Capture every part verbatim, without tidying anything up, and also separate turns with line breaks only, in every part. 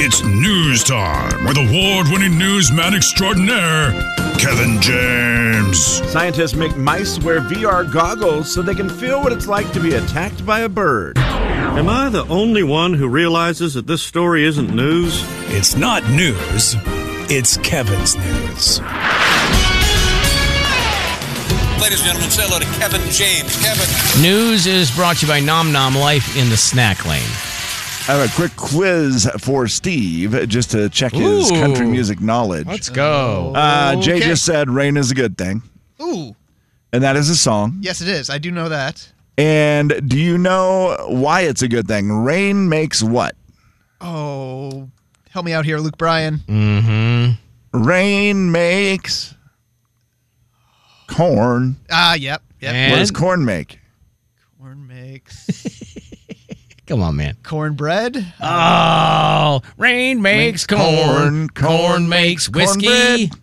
It's news time with award-winning newsman extraordinaire, Kevin James.
Scientists make mice wear V R goggles so they can feel what it's like to be attacked by a bird.
Am I the only one who realizes that this story isn't news?
It's not news. It's Kevin's news.
Ladies and gentlemen, say hello to Kevin James. Kevin.
News is brought to you by Nom Nom Life in the Snack Lane.
I have a quick quiz for Steve just to check his
Ooh.
country music knowledge.
Let's go.
Uh, Jay
Okay.
just said rain is a good thing,
Ooh,
and that is a song.
yes, it is. I do know that.
And do you know why it's a good thing? Rain makes what?
Oh, help me out here, Luke Bryan.
Mm-hmm.
Rain makes corn.
Ah, yep, yep.
And-
What does corn make?
Corn makes
Come on, man.
cornbread.
Oh, rain makes corn.
corn, corn,
Corn makes whiskey.
cornbread.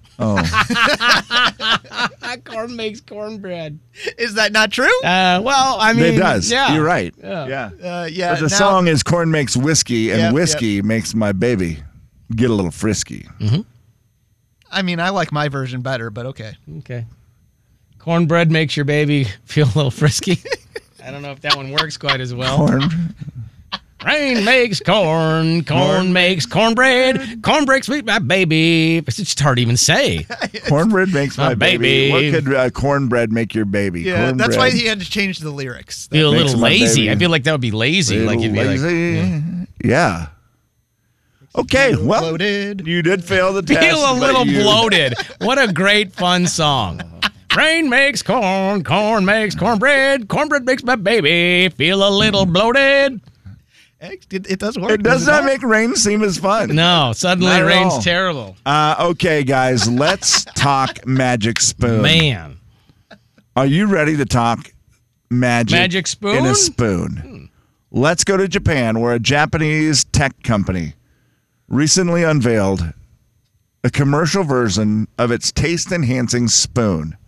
Oh,
Corn makes cornbread.
Is that not true?
Uh, well, I mean,
it does.
Yeah.
You're right.
Yeah.
Yeah.
Uh, yeah.
But the
now-
song is corn makes whiskey, and
Yep,
whiskey makes my baby get a little frisky.
I mean, I like my version better, but okay.
Okay. Cornbread makes your baby feel a little frisky. I don't know if that one works quite as well.
Corn.
Rain makes corn. Corn makes cornbread. Corn breaks sweet, my baby. It's just hard to even say.
Cornbread makes my
My
baby.
baby.
What could uh, cornbread make your baby?
Yeah,
cornbread.
that's why he had to change the lyrics.
Feel a
makes
little
my
lazy.
baby
I feel like that would be lazy. Like you'd be like,
lazy. yeah. Okay, well,
Bloated.
you did fail the test.
feel a
but
little
you-
bloated. What a great fun song. Rain makes corn. Corn makes cornbread. Cornbread makes my baby feel a little bloated.
It, it does work.
It does
it
not make rain seem as fun.
No, suddenly
Not at
rain's
all.
terrible.
Uh, okay, guys, let's talk Magic Spoon.
Man.
Are you ready to talk magic,
Magic spoon?
in a spoon? Let's go to Japan, where a Japanese tech company recently unveiled a commercial version of its taste-enhancing spoon.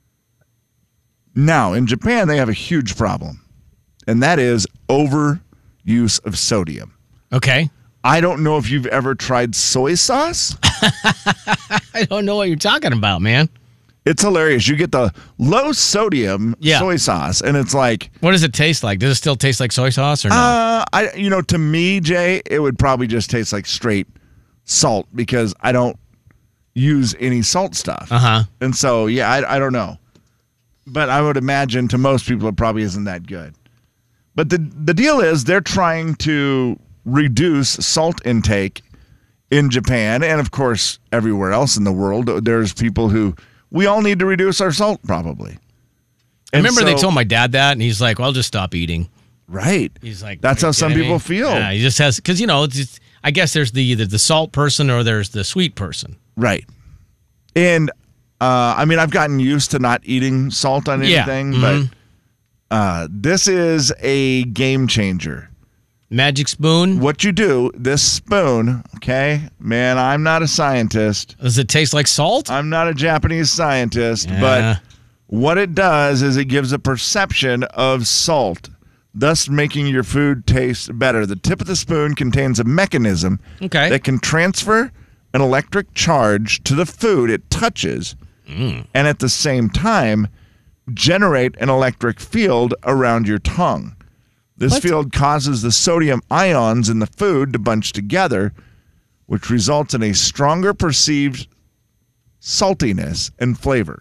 Now, in Japan, they have a huge problem, and that is overuse of sodium.
Okay.
I don't know if you've ever tried soy sauce.
I don't know what you're talking about, man.
It's hilarious. You get the low sodium
Yeah.
soy sauce, and it's like,
What does it taste like? Does it still taste like soy sauce or no?
uh, I, you know, to me, Jay, it would probably just taste like straight salt because I don't use any salt stuff.
Uh-huh.
And so, yeah, I, I don't know. But I would imagine to most people it probably isn't that good. But the the deal is they're trying to reduce salt intake in Japan and, of course, everywhere else in the world. There's people who, we all need to reduce our salt probably.
I remember they
so-
told my dad that, and he's like, well, I'll just stop eating.
Right.
He's like,
That's
"Are
how
you
some
kidding
people
me?"
feel.
Yeah, he just has, because, you know, it's just, I guess there's the either the salt person or there's the sweet person.
Right. And, uh, I mean, I've gotten used to not eating salt on
Yeah.
anything,
Mhm.
but uh, this is a game changer.
Magic spoon?
What you do, this spoon, okay? Man, I'm not a scientist.
Does it taste like salt?
I'm not a Japanese scientist,
Yeah.
but what it does is it gives a perception of salt, thus making your food taste better. The tip of the spoon contains a mechanism
Okay.
that can transfer an electric charge to the food it touches,
Mm.
and at the same time, generate an electric field around your tongue. This
What?
field causes the sodium ions in the food to bunch together, which results in a stronger perceived saltiness and flavor.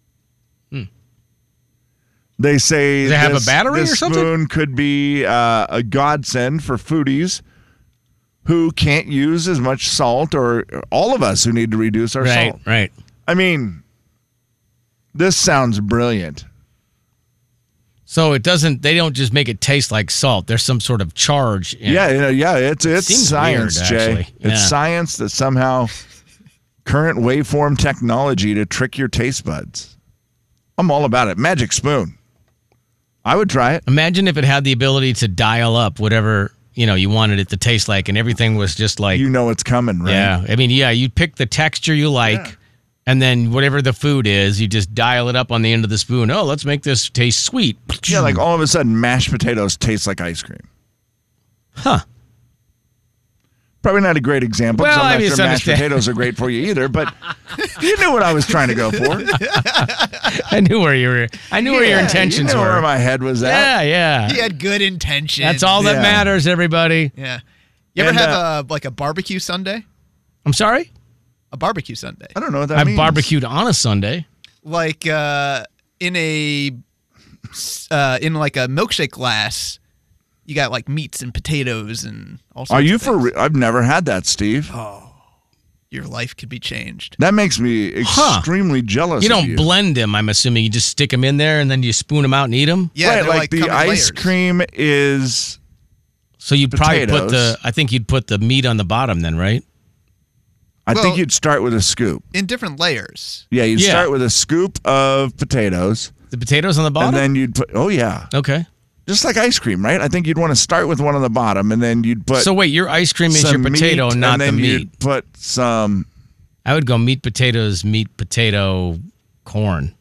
They say
Does it have a
this,
battery
this
or something?
spoon could be uh, a godsend for foodies who can't use as much salt, or all of us who need to reduce our
Right,
salt.
right.
I mean, this sounds brilliant.
So it doesn't, they don't just make it taste like salt. There's some sort of charge in
Yeah,
it.
yeah, yeah. It's it's
seems
science,
weird,
Jay.
actually. Yeah.
It's science that somehow current waveform technology to trick your taste buds. I'm all about it. Magic spoon. I would try it.
Imagine if it had the ability to dial up whatever, you know, you wanted it to taste like, and everything was just like,
You know it's coming, right?
yeah. I mean, yeah, you pick the texture you like,
Yeah.
and then whatever the food is, you just dial it up on the end of the spoon. Oh, let's make this taste sweet.
Yeah, like all of a sudden mashed potatoes taste like ice cream.
Huh.
Probably not a great example because
Well, I
I'm
mean,
not sure mashed
misunderstand-
potatoes are great for you either, but you knew what I was trying to go for.
I knew where you were. I knew where your
Yeah,
intentions
you know
were.
where my head was at.
yeah, yeah.
He had good intentions.
That's all that
Yeah.
matters, everybody.
Yeah. You ever
And,
have
uh,
a like a barbecue Sunday?
I'm sorry?
A barbecue Sunday.
I don't know what that
I
means.
barbecued on a Sunday.
Like uh, in a uh, in like a milkshake glass, you got like meats and potatoes and all sorts
Are you
of
for
things.
real? I've never had that, Steve.
Your life could be changed.
That makes me
Huh.
extremely jealous
You
of
don't
you.
blend them, I'm assuming. You just stick them in there and then you spoon them out and eat them?
Yeah,
right,
they're
like, the
come in
ice
layers.
cream is
So you'd probably put
Potatoes.
the, I think you'd put the meat on the bottom then, right?
I
Well-
think you'd start with a scoop.
in different layers.
Yeah, you'd
Yeah.
start with a scoop of potatoes,
The potatoes on the bottom?
and then you'd put. Oh yeah,
okay.
just like ice cream, right? I think you'd want to start with one on the bottom, and then you'd put.
So wait, your ice cream is your
some
potato,
meat,
not
and
the
then
meat.
You'd put some.
I would go meat, potatoes, meat, potato, corn.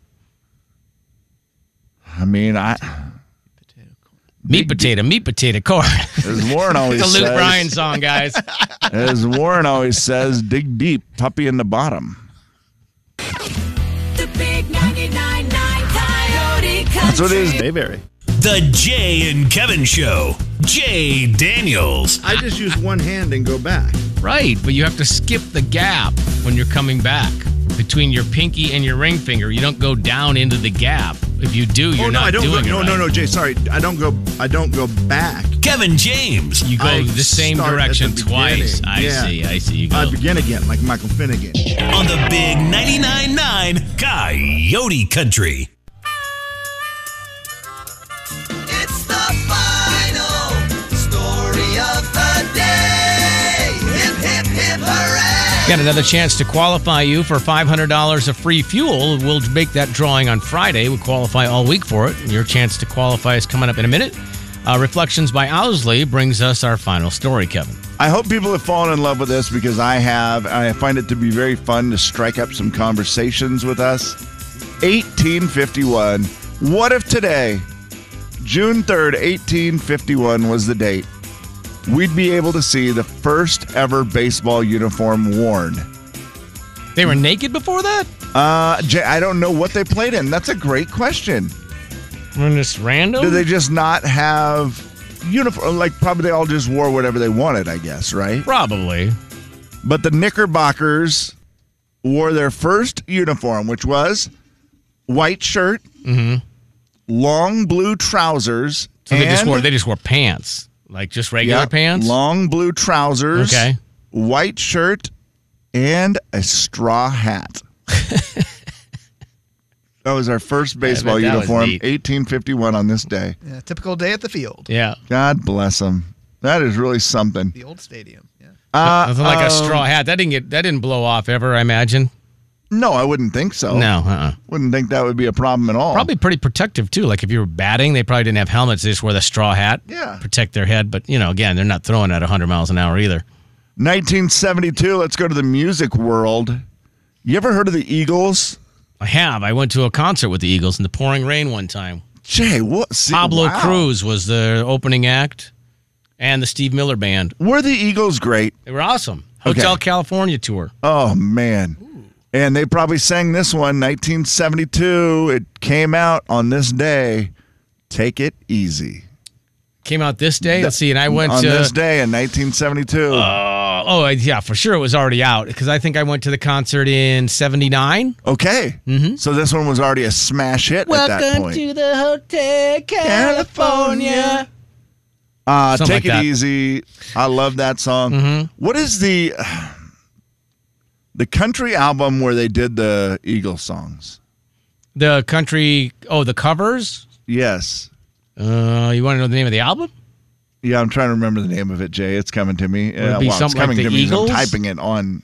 I mean, I.
Meat, potato, meat, potato, corn.
As Warren always
the Luke
says.
Bryan song, guys.
As Warren always says, dig deep, puppy in the bottom.
The big ninety-nine point nine Coyote Country.
That's what it is.
Mayberry.
The Jay and Kevin Show. Jay Daniels.
I just use one hand and go back.
Right, but you have to skip the gap when you're coming back between your pinky and your ring finger. You don't go down into the gap. If you do, you're
oh no,
not
I don't
doing
go,
it
no,
right.
no, no, Jay. Sorry, I don't go. I don't go back.
Kevin James.
You go
I
the same
start at
direction
the
twice.
beginning.
I
Yeah.
see. I see. You go.
I begin again, like Michael Finnegan.
On the big ninety-nine point nine Coyote Country.
It's the final story of the day. Hip, hip, hip, hooray!
Got another chance to qualify you for five hundred dollars of free fuel. We'll make that drawing on Friday. We qualify all week for it. Your chance to qualify is coming up in a minute. Uh, Reflections by Owsley brings us our final story, Kevin.
I hope people have fallen in love with this because I have. I find it to be very fun to strike up some conversations with us. eighteen fifty-one. What if today, June third, eighteen fifty-one was the date, we'd be able to see the first ever baseball uniform worn?
They were naked before that?
Uh, Jay, I don't know what they played in. That's a great question.
We're just random?
Do they just not have uniform? Like, probably they all just wore whatever they wanted, I guess, right?
Probably.
But the Knickerbockers wore their first uniform, which was white shirt, long blue trousers,
So they just
and-
wore they just wore pants, like just regular
Yep,
pants.
long blue trousers,
Okay.
white shirt, and a straw hat. That was our first baseball
that was
uniform,
neat.
eighteen fifty-one on this day.
Yeah, typical day at the field.
Yeah,
God bless them. That is really something.
The old stadium. Yeah.
Uh,
nothing like a
um,
straw hat. That didn't get that didn't blow off ever. I imagine.
No, I wouldn't think so.
No, uh-uh.
Wouldn't think that would be a problem at all.
Probably pretty protective too. Like if you were batting, they probably didn't have helmets. They just wore the straw hat.
Yeah.
Protect their head. But you know, again, they're not throwing at one hundred miles an hour either.
nineteen seventy-two, let's go to the music world. You ever heard of the Eagles?
I have. I went to a concert with the Eagles in the pouring rain one time.
Jay, what? See,
Pablo
wow.
Cruz was the opening act, and the Steve Miller Band.
Were the Eagles great?
They were awesome. Hotel
Okay.
California tour.
Oh, man. And they probably sang this one, nineteen seventy-two. It came out on this day. Take it easy.
Came out this day. Let's see. And I went
on
to.
this day in nineteen seventy-two.
Uh, oh, yeah, for sure it was already out because I think I went to the concert in seventy-nine.
okay.
Mm-hmm.
So this one was already a smash hit at that point.
the Hotel California.
Uh,
Something
Take
like
It
that.
Easy. I love that song.
Mhm.
What is the the country album where they did the Eagles songs?
The country, oh, the covers?
Yes.
Uh, you want to know the name of the album?
Yeah, I'm trying to remember the name of it, Jay. It's coming to me.
it
Uh,
be
well, it's
something like
coming
the
to me. as I'm
Eagles?
typing it on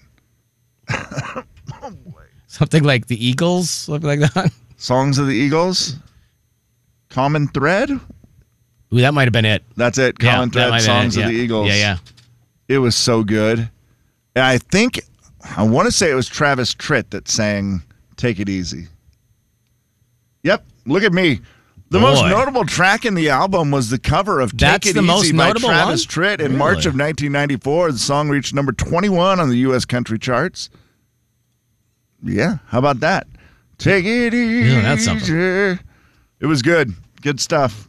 Something like the Eagles, something like that.
Songs of the Eagles. Common Thread.
Ooh, that might have been it.
That's it.
Yeah,
Common
that might
Thread.
have been
Songs
it,
of the
yeah.
Eagles.
Yeah, yeah.
It was so good. And I think I want to say it was Travis Tritt that sang "Take It Easy." Yep. Look at me. The
Boy.
most notable track in the album was the cover of Take
That's
It
the
Easy
most
by
notable
Travis
one?
Tritt in
Really?
March of nineteen ninety-four. The song reached number twenty-one on the U S country charts. Yeah, how about that? Take it easy.
Yeah, that's something.
It was good. Good stuff.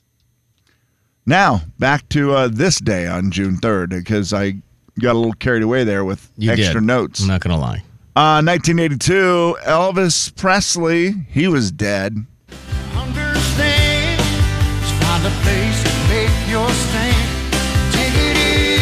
Now, back to uh, this day on June third, because I got a little carried away there with
You
extra
did.
notes.
I'm not going to lie.
Uh, nineteen eighty-two, Elvis Presley, he was dead.
Understand, just find a place and make your stand. Take it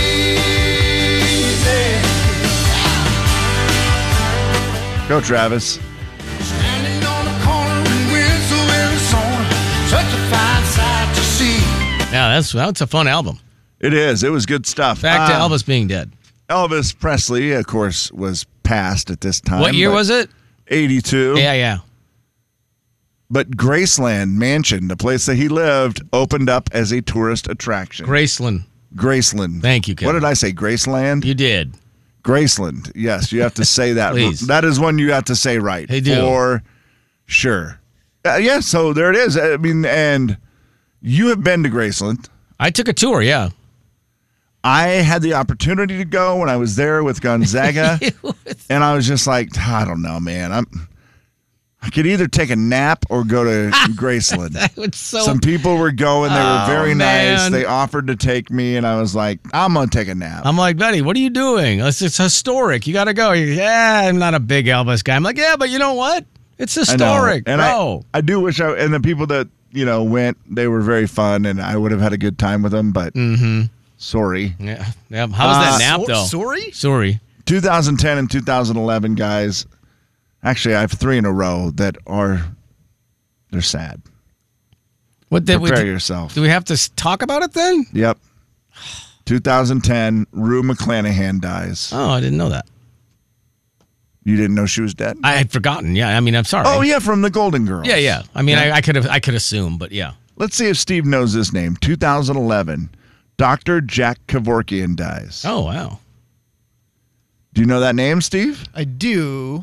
easy.
Go, Travis.
Standing on the corner in Winslow, Arizona. Such a fine sight to see.
Yeah, that's that's a fun album.
It is. It was good stuff.
Back to
Uh,
Elvis being dead.
Elvis Presley, of course, was passed at this time.
What year
but
was it?
eighty-two.
Yeah, yeah.
But Graceland Mansion, the place that he lived, opened up as a tourist attraction.
Graceland.
Graceland.
Thank you, Kevin.
What did I say? Graceland?
You did.
Graceland. Yes, you have to say that.
Please.
That is one you have to say right.
They do.
For sure. Uh, yeah, so there it is. I mean, and you have been to Graceland.
I took a tour, yeah.
I had the opportunity to go when I was there with Gonzaga, and I was just like, I don't know, man. I'm. I could either take a nap or go to Graceland.
That was so.
Some people were going. They were
Oh,
very nice.
man.
They offered to take me, and I was like, I'm going to take a nap.
I'm like, buddy, what are you doing? It's, it's historic. You got to go. You're, yeah, I'm not a big Elvis guy. I'm like, yeah, but you know what? It's
I know.
historic.
And
bro.
I, I do wish I, and the people that, you know, went, they were very fun, and I would have had a good time with them, but
Mm-hmm.
sorry.
Yeah. yeah. How was
Uh,
that nap,
So-
though?
sorry?
Sorry.
twenty ten and two thousand eleven, guys. Actually, I have three in a row that are, they're sad.
What did we
Prepare
do?
yourself.
Do we have to s- talk about it then?
Yep. twenty ten, Rue McClanahan dies.
Oh, I didn't know that.
You didn't know she was dead?
I had forgotten. Yeah, I mean, I'm sorry.
Oh, yeah, from the Golden Girls.
Yeah, yeah. I mean,
Yeah.
I, I could have, I could assume, but yeah.
Let's see if Steve knows this name. two thousand eleven, Doctor Jack Kevorkian dies.
Oh, wow.
Do you know that name, Steve?
I do.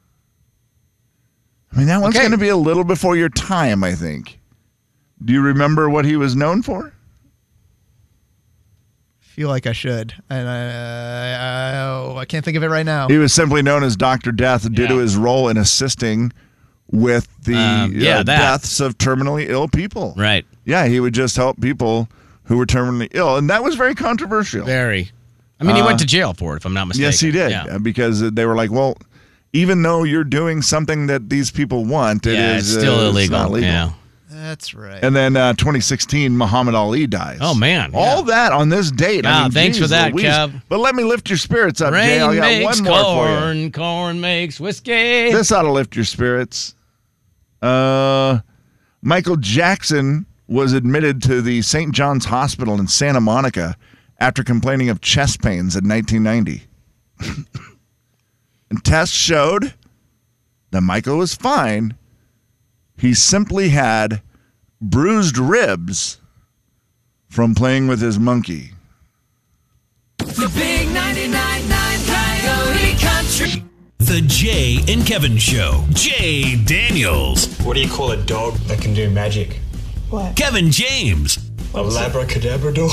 I mean, that one's
Okay.
going to be a little before your time, I think. Do you remember what he was known for?
Feel like I should, and I, I, oh, I can't think of it right now.
He was simply known as Doctor Death due
Yeah.
to his role in assisting with the
Um, yeah,
uh,
that.
deaths of terminally ill people.
Right.
Yeah, he would just help people who were terminally ill, and that was very controversial.
Very. I mean, he went to jail for it, if I'm not mistaken.
Uh, Yes, he did,
Yeah.
uh, because they were like, well, even though you're doing something that these people want, it is
yeah, it's still
uh,
illegal.
It's not legal.
Yeah.
That's right.
And then uh, twenty sixteen, Muhammad Ali dies.
Oh, man,
All
yeah.
that on this date. I
Ah,
mean,
thanks
geez
for that,
Louise.
Kev.
But let me lift your spirits up, Jay. I
Rain
got
makes
one more for you.
corn, corn makes whiskey.
This ought to lift your spirits. Uh, Michael Jackson was admitted to the Saint John's Hospital in Santa Monica after complaining of chest pains in nineteen ninety. And tests showed that Michael was fine. He simply had bruised ribs from playing with his monkey.
The big ninety-nine point nine Coyote Country.
The Jay and Kevin Show. Jay Daniels.
What do you call a dog that can do magic?
What?
Kevin James.
A labracadabra dog?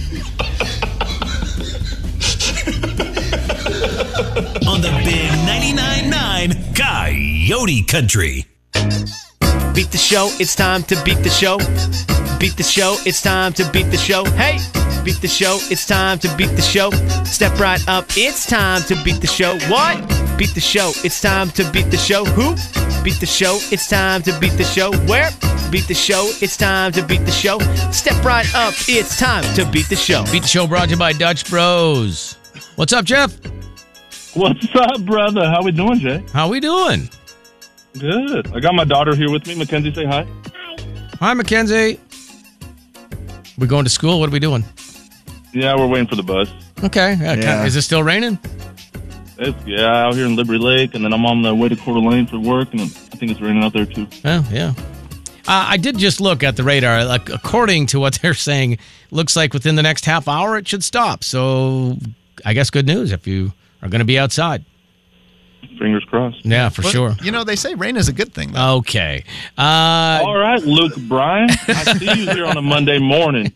On the big ninety-nine point nine Coyote Country.
Beat the show, it's time to beat the show. Beat the show, it's time to beat the show. Hey! Beat the show, it's time to beat the show. Step right up, it's time to beat the show. What? Beat the show, it's time to beat the show. Who? Beat the show, it's time to beat the show. Where? Beat the show, it's time to beat the show. Step right up, it's time to beat the show.
Beat the show brought to you by Dutch Bros. What's up, Jeff?
What's up, brother? How we doing, Jay?
How we doing?
Good. I got my daughter here with me. Mackenzie, say hi.
Hi, Mackenzie. We going to school? What are we doing?
Yeah, we're waiting for the bus.
Okay. Yeah,
Yeah.
Is it still raining?
It's, yeah, out here in Liberty Lake, and then I'm on the way to Coeur d'Alene for work, and I think it's raining out there, too.
Oh, yeah. Uh, I did just look at the radar. Like, according to what they're saying, looks like within the next half hour it should stop. So I guess good news if you are going to be outside.
Fingers crossed.
Yeah, for
But,
sure.
You know, they say rain is a good thing, though.
Okay. Uh,
All right, Luke Bryan. I see you here on a Monday morning.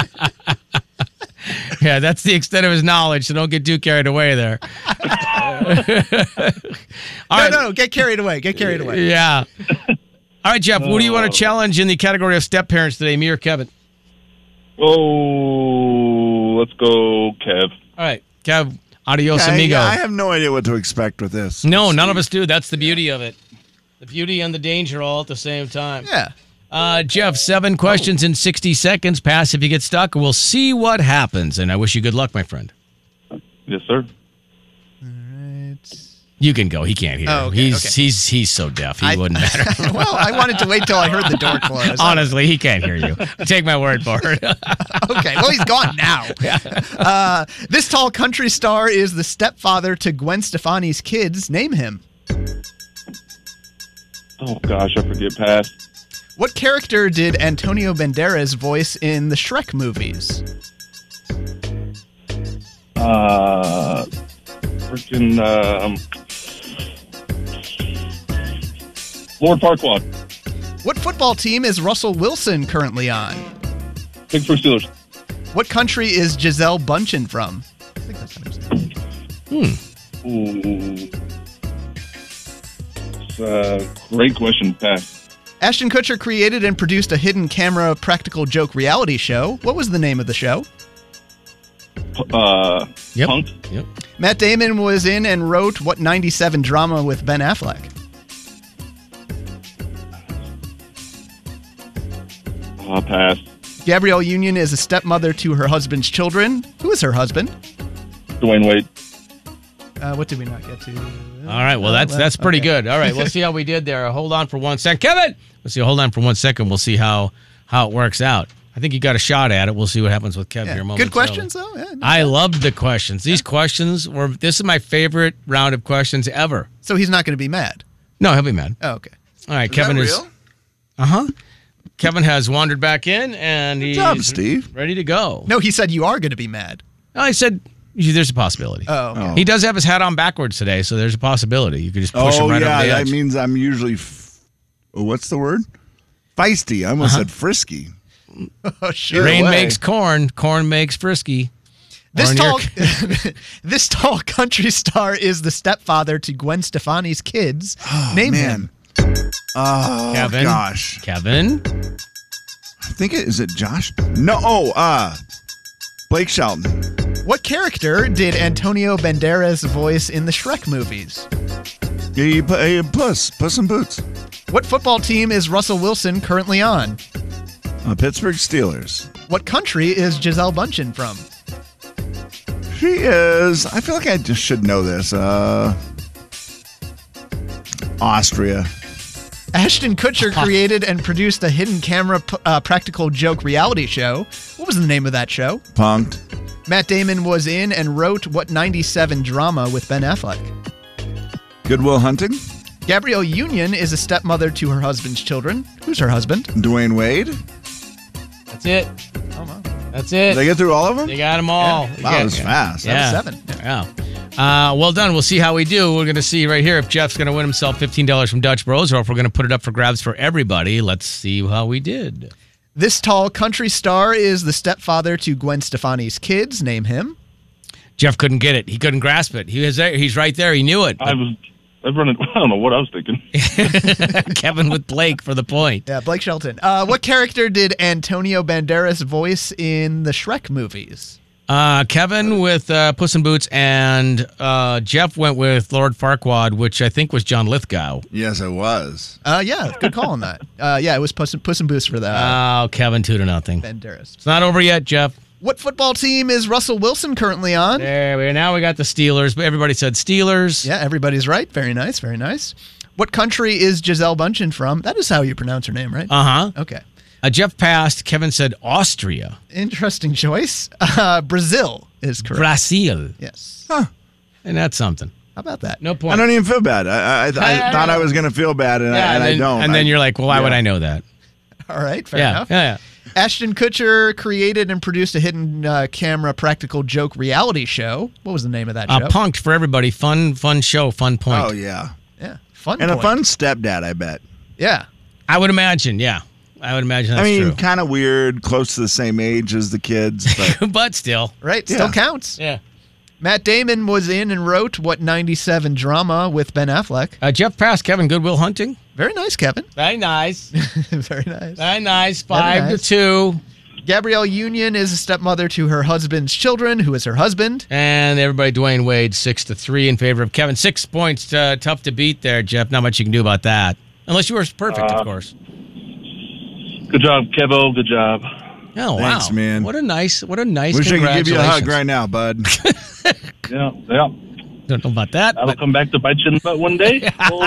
Yeah, that's the extent of his knowledge, so don't get too carried away there. All
no,
right.
no, get carried away. Get carried away.
Yeah. All right, Jeff, what do you want to challenge in the category of step parents today, me or Kevin?
Oh, let's go, Kev.
All right, Kev, adios,
Yeah,
amigo.
I have no idea what to expect with this.
No, none of us do. That's the beauty of it. The beauty and the danger all at the same time.
Yeah.
Uh, Jeff, seven questions in sixty seconds. Pass if you get stuck. We'll see what happens. And I wish you good luck, my friend.
Yes, sir.
You can go. He can't hear.
Oh, okay,
he's
okay.
he's he's so deaf. He
I-
wouldn't matter.
Well, I wanted to wait till I heard the door close.
Honestly, he can't hear you. Take my word for it.
Okay, well, he's gone now. Uh, this tall country star is the stepfather to Gwen Stefani's kids. Name him.
Oh, gosh, I forget past.
What character did Antonio Banderas voice in the Shrek movies?
Uh, freaking, um, Lord Farquaad.
What football team is Russell Wilson currently on?
Pittsburgh Steelers.
What country is Giselle Bundchen from? I think that's how you say it.
Hmm.
Ooh. It's a great question, pass.
Ashton Kutcher created and produced a hidden camera practical joke reality show. What was the name of the show?
Uh,
Yep.
Punk.
Yep.
Matt Damon was in and wrote what ninety-seven drama with Ben Affleck?
Uh, pass.
Gabrielle Union is a stepmother to her husband's children. Who is her husband?
Dwayne Wade.
Uh, what did we not get to?
All right. Well, that's that's pretty good. All right. We'll see how we did there. Hold on for one second, Kevin. Let's see. Hold on for one second. We'll see how how it works out. I think you got a shot at it. We'll see what happens with Kevin
Yeah.
here momentarily.
Good questions, though. Yeah, not
I
bad.
loved the questions. These questions were. This is my favorite round of questions ever.
So he's not going to be mad.
No, he'll be mad.
Oh, okay.
All right,
Is
Kevin
that
is.
real?
Uh huh. Kevin has wandered back in, and he's
job, Steve.
ready to go.
No, he said you are going to be mad.
I said there's a possibility.
Oh, okay.
Oh.
He does have his hat on backwards today, so there's a possibility. You could just push him
Oh,
right
yeah,
over the
that
edge.
means I'm usually, f- oh, what's the word? Feisty. I almost said frisky.
Oh, sure.
Rain
way.
makes corn. Corn makes frisky.
This
Or in
tall,
your-
this tall country star is the stepfather to Gwen Stefani's kids. Name
man.
him.
Oh,
Kevin.
gosh.
Kevin.
I think it is it Josh? No, oh, uh, Blake Shelton.
What character did Antonio Banderas voice in the Shrek movies?
Hey, pu- hey, Puss. Puss in Boots.
What football team is Russell Wilson currently on?
Uh, Pittsburgh Steelers.
What country is Giselle Bundchen from?
She is, I feel like I just should know this. Uh, Austria.
Ashton Kutcher created and produced a hidden camera p- uh, practical joke reality show. What was the name of that show?
Punked.
Matt Damon was in and wrote what ninety-seven drama with Ben Affleck?
Goodwill Hunting.
Gabrielle Union is a stepmother to her husband's children. Who's her husband?
Dwayne Wade.
That's it.
Oh, wow.
That's it.
Did I get through all of them?
You got them all.
Yeah.
You
Wow,
got-
that was fast.
Yeah.
That was seven.
Yeah. Uh, well done. We'll see how we do. We're going to see right here if Jeff's going to win himself fifteen dollars from Dutch Bros or if we're going to put it up for grabs for everybody. Let's see how we did.
This tall country star is the stepfather to Gwen Stefani's kids. Name him.
Jeff couldn't get it. He couldn't grasp it. He was there. He's right there. He knew it.
I was, I've run it, I don't know what I was thinking.
Kevin with Blake for the point.
Yeah, Blake Shelton. Uh, what character did Antonio Banderas voice in the Shrek movies?
Uh, Kevin with uh, Puss in Boots, and uh, Jeff went with Lord Farquaad, which I think was John Lithgow.
Yes, it was.
Uh, yeah, good call on that. Uh, yeah, it was Puss, Puss in Boots for the uh,
Oh, Kevin, two to nothing.
Banderas.
It's not over yet, Jeff.
What football team is Russell Wilson currently on?
There we are. Now we got the Steelers, but everybody said Steelers.
Yeah, everybody's right. Very nice, very nice. What country is Giselle Bundchen from? That is how you pronounce her name, right?
Uh huh.
Okay.
Uh, Jeff passed. Kevin said Austria.
Interesting choice. Uh, Brazil is correct.
Brazil.
Yes.
Huh.
And that's something.
How about that?
No point.
I don't even feel bad. I, I, I, I
I
thought
know.
I was going to feel bad, and, I,
Yeah,
and
then,
I don't.
And then
I-
you're like, well, why would
yeah.
I know that?
All right, fair
yeah,
enough.
yeah, yeah.
Ashton Kutcher created and produced a hidden uh, camera practical joke reality show. What was the name of that
Uh,
show?
Punked for everybody. Fun, fun show. Fun point.
Oh, yeah.
Yeah, fun
And
point.
a fun stepdad, I bet.
Yeah.
I would imagine, yeah. I would imagine that's
I mean,
true.
kind of weird, close to the same age as the kids, but
but still.
Right,
Yeah.
still counts.
Yeah.
Matt Damon was in and wrote What ninety-seven drama with Ben Affleck.
Uh, Jeff passed Kevin Goodwill Hunting.
Very nice, Kevin.
Very nice.
Very nice.
Very nice. Five
nice.
to two.
Gabrielle Union is a stepmother to her husband's children, who is her husband.
And everybody, Dwayne Wade, six to three in favor of Kevin. Six points, uh, tough to beat there, Jeff. Not much you can do about that, unless you were perfect,
Uh,
of course.
Good job, Kevo. Good job.
Oh
Thanks,
wow,
man.
What a nice, what a nice.
wish I could give you a hug
congratulations.
right now, bud.
Yeah, yeah.
Don't know about that.
That'll
But
come back to bite you in the butt one day.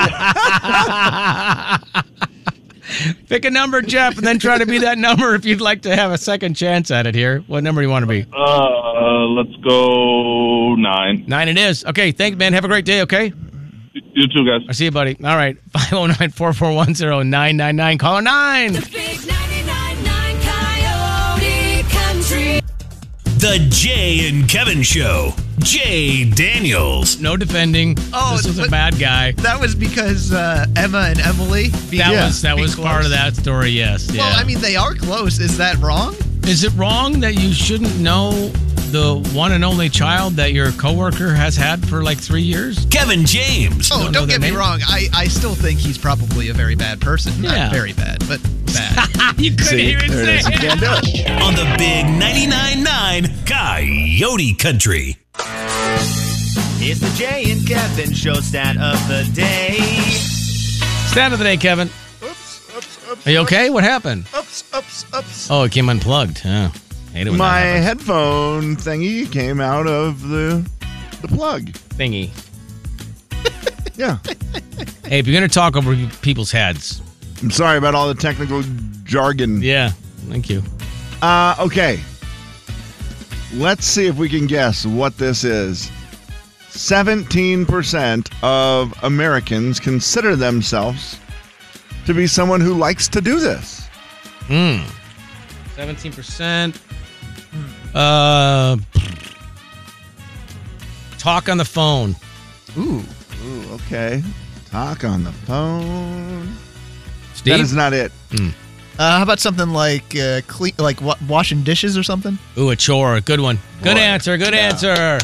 pick a number, Jeff, and then try to be that number if you'd like to have a second chance at it here. What number do you want to be?
uh, let's go nine.
Nine it is. Okay, thanks, man. Have a great day, okay?
You too, guys.
I'll see you, buddy. All right. five oh nine, four four one, oh nine nine nine. Caller nine.
Big ninety-nine point nine Coyote Country.
The Jay and Kevin Show. Jay Daniels.
No defending.
Oh,
this was a
but-
bad guy.
That was because uh, Emma and Emily. Being,
That was that
being
was
close.
part of that story, yes. Yeah.
Well, I mean, they are close. Is that wrong?
Is it wrong that you shouldn't know the one and only child that your coworker has had for like three years?
Kevin James.
Oh,
don't
don't,
know
get
their
me
name?
wrong. I, I still think he's probably a very bad person.
Yeah.
Not very bad, but bad.
You couldn't
See,
even
there it
say
is. You can't do it.
On the big ninety-nine point nine Coyote Country.
It's the Jay and Kevin Show stat of the day.
Stat of the day, Kevin.
Oops, oops, oops.
Are you okay? What happened?
Oops, oops, oops.
Oh, it came unplugged. Oh, hate it when
My
that happens.
headphone thingy came out of the the plug.
Thingy.
Yeah.
Hey, if you're gonna talk over people's heads,
I'm sorry about all the technical jargon.
yeah, thank you.
Uh, okay. Let's see if we can guess what this is. seventeen percent of Americans consider themselves to be someone who likes to do this.
Hmm. Seventeen percent. Uh. Talk on the phone.
Ooh.
Ooh, okay. Talk on the phone.
Steve?
That is not it.
Uh, how about something like uh, clean, like wa- washing dishes or something?
Ooh, a chore. Good one. Good
Boy.
answer. Good
Yeah.
answer.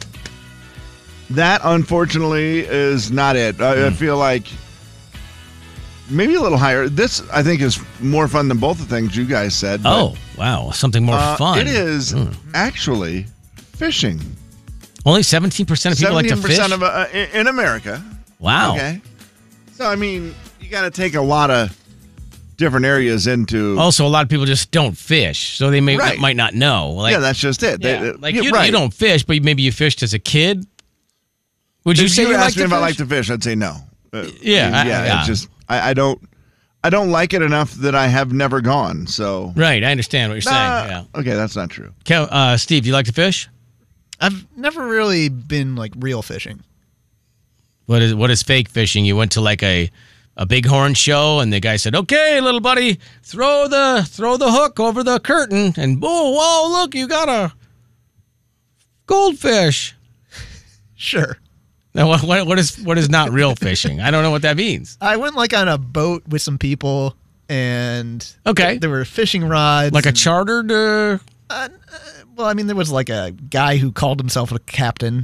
That, unfortunately, is not it. I, I feel like maybe a little higher. This, I think, is more fun than both the things you guys said. but,
Oh, wow. Something more
uh,
fun.
It is
Mm.
actually fishing.
Only seventeen percent of people like to fish?
seventeen percent of uh, in in America.
Wow.
Okay. So, I mean, you got to take a lot of different areas into.
Also, a lot of people just don't fish, so they may
Right.
might not know. Like,
yeah, that's just it. They-
yeah,
they-
like
yeah,
you,
right.
you don't fish, but maybe you fished as a kid. Would you
If
say
you
you like
asked me
to
if I
fish?
like to fish, I'd say no. Uh,
Yeah,
I mean,
I-
yeah.
yeah.
It's just I, I don't. I don't like it enough that I have never gone. So.
Right, I understand what you're
Nah,
saying. Yeah.
Okay, that's not true.
Kev, uh, Steve, do you like to fish?
I've never really been like real fishing.
What is what is fake fishing? You went to like a a bighorn show, and the guy said, "Okay, little buddy, throw the throw the hook over the curtain," and oh, whoa, look, you got a goldfish.
Sure.
Now, what, what what is what is not real fishing? I don't know what that means.
I went like on a boat with some people, and
Okay.
there were fishing rods,
Like a
and-
chartered. Uh,
Well, I mean, there was like a guy who called himself a captain.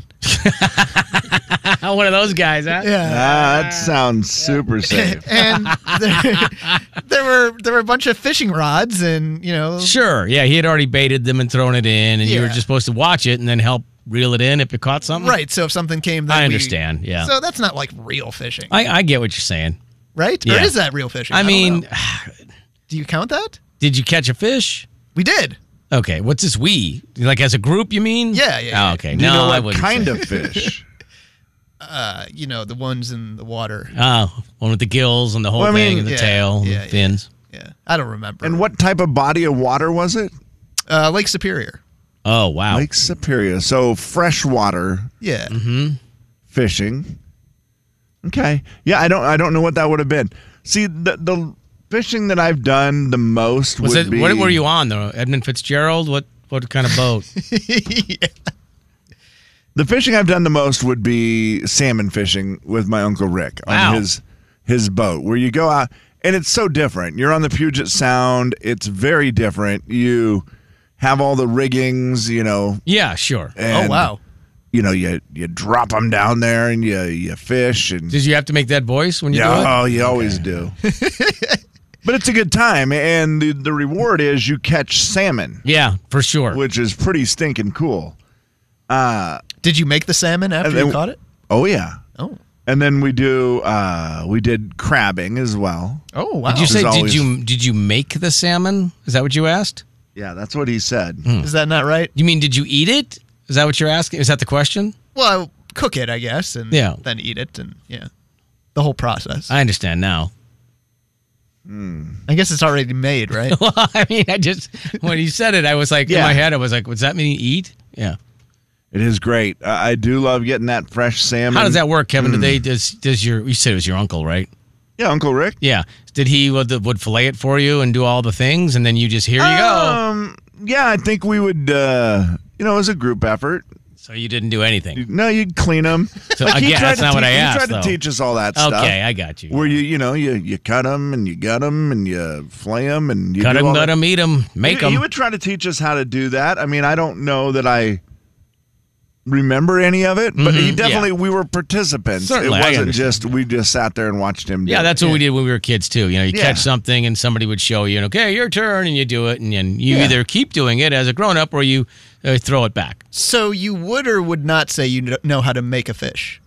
one of those guys, huh?
Yeah.
Ah, that sounds super safe.
and there, there were there were a bunch of fishing rods, and you know,
Sure. Yeah, he had already baited them and thrown it in, and you were
Yeah.
just supposed to watch it and then help reel it in if it caught something.
right? So if something came, then
I
we-
understand. Yeah.
So that's not like real fishing,
I, I get what you're saying.
right?
Yeah.
Or is that real fishing?
I
don't
mean,
know. do you count that?
did you catch a fish?
We did.
Okay, what's this we? Like as a group, you mean?
Yeah, yeah, yeah.
Oh, okay.
Do you
no,
know
I
what
wouldn't
kind
say.
of fish?
Uh, you know, the ones in the water.
Oh, one with the gills and the whole
Well, I
thing
mean,
and the
yeah,
tail and
yeah,
the
yeah.
fins.
Yeah, I don't remember.
And what type of body of water was it?
Uh, Lake Superior.
Oh, wow.
Lake Superior. So freshwater
Yeah.
Mm-hmm.
fishing. Okay. Yeah, I don't I don't know what that would have been. See, the the fishing that I've done the most
Was
would
it?
be.
What were you on though? Edmund Fitzgerald? What what kind of boat?
yeah.
The fishing I've done the most would be salmon fishing with my Uncle Rick on
Wow.
his his boat, where you go out, and it's so different. You're on the Puget Sound. It's very different. You have all the riggings, you know.
Yeah, sure.
and,
Oh, wow.
You know, you you drop them down there and you you fish. And
Did you have to make that voice when you
yeah,
do it?
oh, you always do. But it's a good time, and the, the reward is you catch salmon.
Yeah, for sure.
Which is pretty stinking cool. Uh,
Did you make the salmon after
then-
you caught it?
Oh yeah.
Oh.
And then we do uh, we did crabbing as well.
Oh wow.
Did you say?
There's
Did
always-
you did you make the salmon? Is that what you asked?
Yeah, that's what he said.
Is that not right?
You mean did you eat it? Is that what you're asking? Is that the question?
Well, cook it, I guess, and
Yeah.
then eat it, and yeah, the whole process.
I understand now.
I guess it's already made, right?
Well, I mean, I just when you said it, I was like in
Yeah.
my head, I was like, "Does that mean eat?" Yeah.
It is great. Uh, I do love getting that fresh salmon.
How does that work, Kevin? Do they does does your you said it was your uncle, right?
Yeah, Uncle Rick.
Yeah. Did he would would fillet it for you and do all the things, and then you just here you go?
Um, yeah, I think we would. Uh, you know, it was a group effort.
So you didn't do anything.
No, you'd clean them.
So, again, that's not what I asked,
He tried to
though.
teach us all that stuff.
Okay, I got you.
Where you, you know, you you cut them and you gut them and you flay them and you
Cut
do
them,
all
gut
that.
them, eat them, make
he,
them.
He would try to teach us how to do that. I mean, I don't know that I remember any of it, but he
Mhm,
definitely.
yeah.
We were participants.
Certainly,
it
I
wasn't
understand.
just we just sat there and watched him. Do
Yeah,
it.
that's what we did when we were kids too. You know, you
Yeah.
catch something and somebody would show you, and okay, your turn, and you do it, and, and you
Yeah.
either keep doing it as a grown up or you uh, throw it back.
So you would or would not say you kn- know how to make a fish?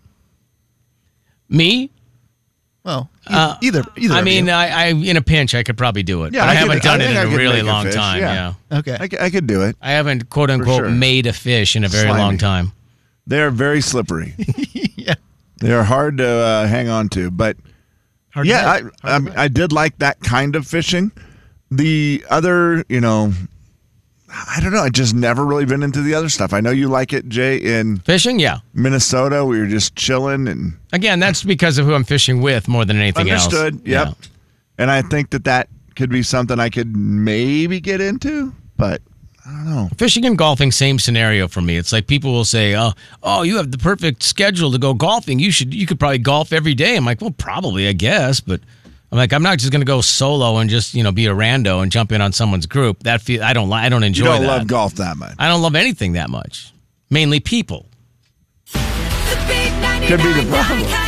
Me?
Well, e-
Uh,
either either.
I
of
mean,
you.
I, I in a pinch, I could probably do it.
Yeah,
but I,
I could-
haven't done
I
it
think
in
I
a
could
really
make a
long
fish,
time.
yeah.
Yeah.
okay.
I, c- I could do it.
I haven't quote unquote
sure.
made a fish in a very
Slimy.
long time.
They're very slippery.
yeah.
They're hard to uh, hang on to, but
Hard to
yeah, I,
make.
I I did like that kind of fishing. The other, you know, I don't know. I just never really been into the other stuff. I know you like it, Jay, in
Fishing, yeah.
Minnesota. We were just chilling and
Again, that's because of who I'm fishing with more than anything
understood.
else.
Yep.
Yeah.
And I think that that could be something I could maybe get into, but I don't know.
Fishing and golfing, same scenario for me. It's like people will say, "Oh, oh, you have the perfect schedule to go golfing. You should, you could probably golf every day." I'm like, "Well, probably, I guess," but I'm like, I'm not just going to go solo and just you know be a rando and jump in on someone's group. That feel I don't like. I don't enjoy
You don't
that.
love golf that much.
I don't love anything that much. Mainly people.
Could be the problem.